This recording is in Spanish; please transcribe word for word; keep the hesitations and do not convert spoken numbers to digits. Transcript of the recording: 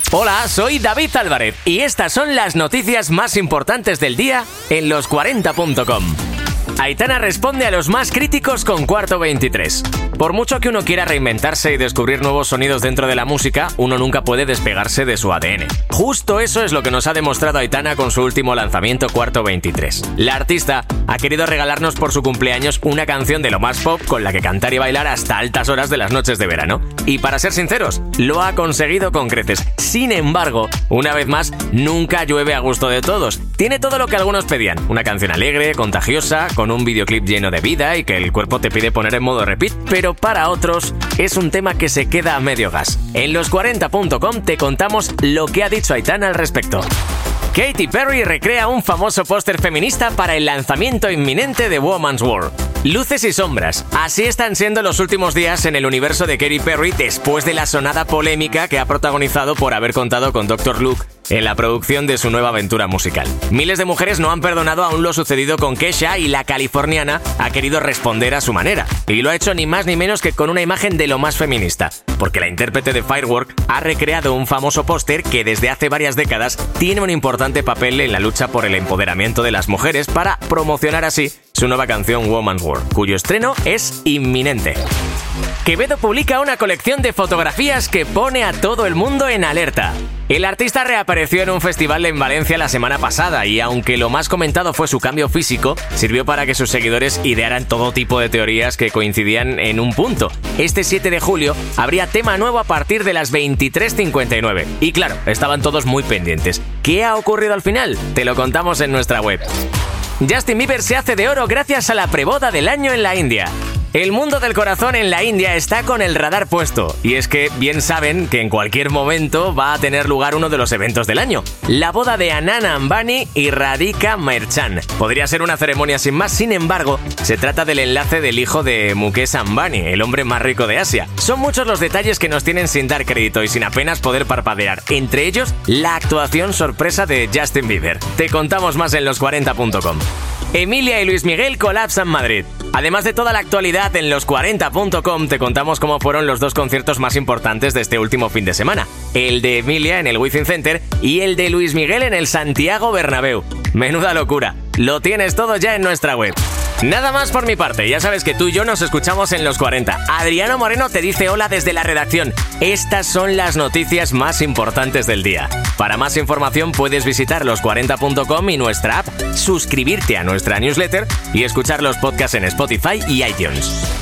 Hola, soy David Álvarez y estas son las noticias más importantes del día en los cuarenta punto com. Aitana responde a los más críticos con Cuarto veintitrés. Por mucho que uno quiera reinventarse y descubrir nuevos sonidos dentro de la música, uno nunca puede despegarse de su A D N. Justo eso es lo que nos ha demostrado Aitana con su último lanzamiento Cuarto veintitrés. La artista ha querido regalarnos por su cumpleaños una canción de lo más pop con la que cantar y bailar hasta altas horas de las noches de verano. Y para ser sinceros, lo ha conseguido con creces. Sin embargo, una vez más, nunca llueve a gusto de todos. Tiene todo lo que algunos pedían, una canción alegre, contagiosa, con un videoclip lleno de vida y que el cuerpo te pide poner en modo repeat, pero para otros es un tema que se queda a medio gas. En los cuarenta punto com te contamos lo que ha dicho Aitana al respecto. Katy Perry recrea un famoso póster feminista para el lanzamiento inminente de Woman's World. Luces y sombras. Así están siendo los últimos días en el universo de Katy Perry después de la sonada polémica que ha protagonizado por haber contado con doctor Luke en la producción de su nueva aventura musical. Miles de mujeres no han perdonado aún lo sucedido con Kesha y la californiana ha querido responder a su manera. Y lo ha hecho ni más ni menos que con una imagen de lo más feminista, porque la intérprete de Firework ha recreado un famoso póster que desde hace varias décadas tiene un importante papel en la lucha por el empoderamiento de las mujeres para promocionar así su nueva canción Woman's World, cuyo estreno es inminente. Quevedo publica una colección de fotografías que pone a todo el mundo en alerta. El artista reapareció en un festival en Valencia la semana pasada y aunque lo más comentado fue su cambio físico, sirvió para que sus seguidores idearan todo tipo de teorías que coincidían en un punto. Este siete de julio habría tema nuevo a partir de las veintitrés cincuenta y nueve. Y claro, estaban todos muy pendientes. ¿Qué ha ocurrido al final? Te lo contamos en nuestra web. Justin Bieber se hace de oro gracias a la preboda del año en la India. El mundo del corazón en la India está con el radar puesto, y es que bien saben que en cualquier momento va a tener lugar uno de los eventos del año, la boda de Anand Ambani y Radhika Merchant. Podría ser una ceremonia sin más, sin embargo, se trata del enlace del hijo de Mukesh Ambani, el hombre más rico de Asia. Son muchos los detalles que nos tienen sin dar crédito y sin apenas poder parpadear, entre ellos la actuación sorpresa de Justin Bieber. Te contamos más en los cuarenta punto com. Emilia y Luis Miguel colapsan Madrid. Además de toda la actualidad, en los cuarenta punto com te contamos cómo fueron los dos conciertos más importantes de este último fin de semana. El de Emilia en el Wizzing Center y el de Luis Miguel en el Santiago Bernabéu. Menuda locura. Lo tienes todo ya en nuestra web. Nada más por mi parte, ya sabes que tú y yo nos escuchamos en los cuarenta. Adriano Moreno te dice hola desde la redacción. Estas son las noticias más importantes del día. Para más información puedes visitar los cuarenta punto com y nuestra app, suscribirte a nuestra newsletter y escuchar los podcasts en Spotify y iTunes.